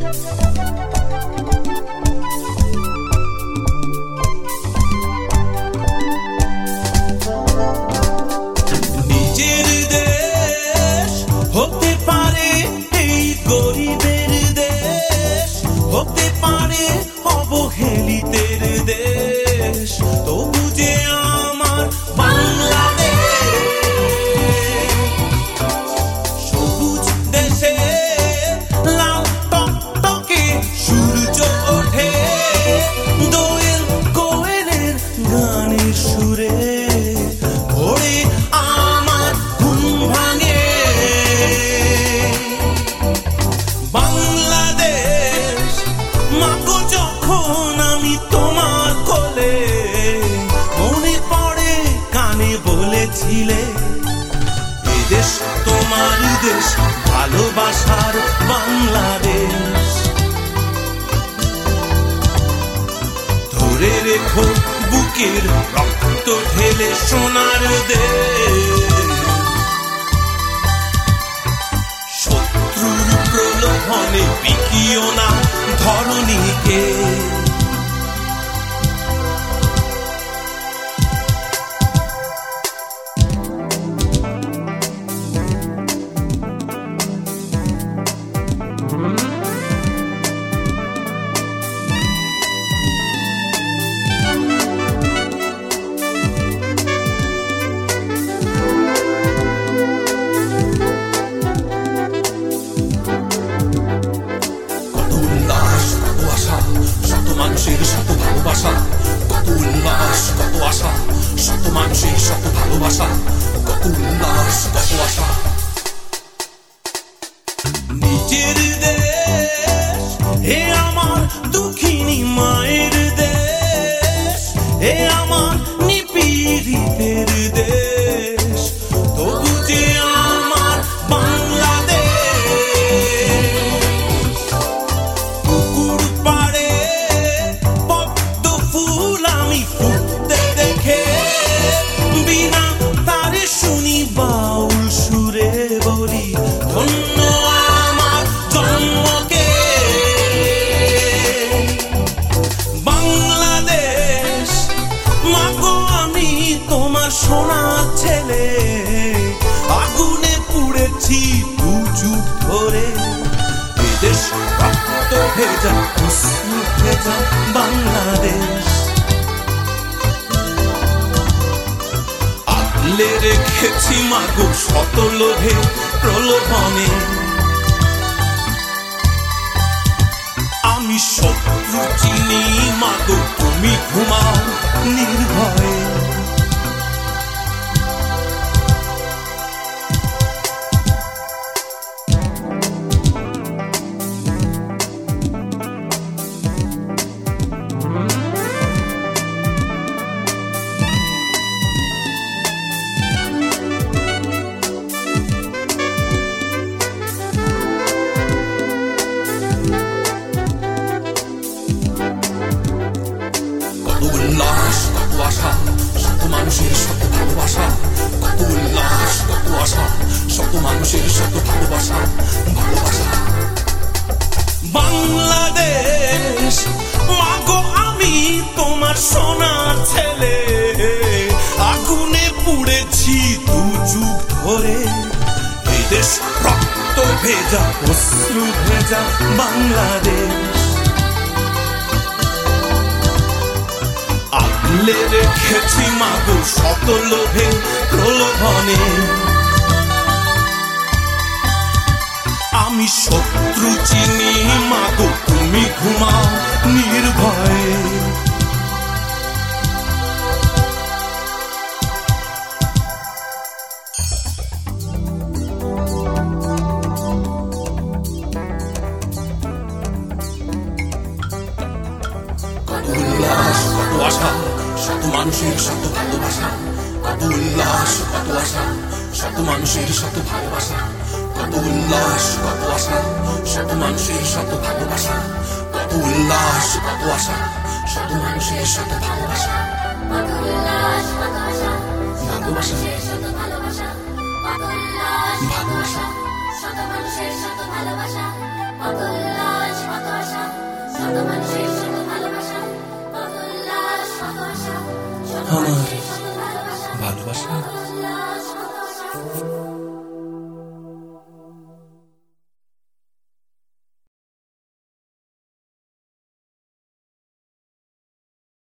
এদেশ তোমার দেশ, ভালোবাসার বাংলাদেশ। ধরে রেখো বুকের রক্ত ঢেলে সোনার দেশ। শত্রুর প্রলোভনে বিকিও না ধরণীকে। মানুষের শত ভালোবাসা, কত উল্লাস, কত আশা, শত মানুষের শত ভালোবাসা, কত উল্লাস, কত আশা। নিজের দেশ হে আমার দুঃখিনী মায়ের দেশ, হে আমার নিপীড়িতের দেশ, তবু যে আমার বাংলাদেশ। পুকুর পাড়ে শুনি বাউল সুরে বলি ধন্য আমার জন্মকে। বাংলাদেশ মাগো আমি তোমার সোনা ছেলে, আগুনে পুড়েছি দু যুগ ধরে। এদেশ রক্ত ভেজা অশ্রু ভেজা বাংলাদেশ। রেখেছি মাগো শত লোভে প্রলোভনে, আমি শত্রু চিনি মাগো তুমি ঘুমাও নির্ভয়ে। শত মানুষের শত ভালোবাসা, কত উল্লাস, কত আশা, শত মানুষের শত ভালোবাসা, ভালোবাসা। বাংলাদেশ মাগো আমি তোমার সোনার ছেলে, আগুনে পুড়েছি দু যুগ ধরে। এই দেশ রক্ত ভেজা অশ্রু ভেজা বাংলাদেশ। আগলে রেখেছি মাগো শত লোভে প্রলোভনে, আমি শত্রু চিনি মাগো তুমি ঘুমাও নির্ভয়ে। শত মানুষের শত ভালোবাসা, কত উল্লাস, কত আশা, শত মানুষের শত ভালোবাসা, কত উল্লাস, কত আশা, শত মানুষের শত ভালোবাসা, কত উল্লাস, কত আশা, শত মানুষের শত ভালোবাসা, কত উল্লাস, কত আশা, ভালোবাসা, ভালোবাসা, ভালোবাসা, শত মানুষের শত ভালোবাসা, কত উল্লাস।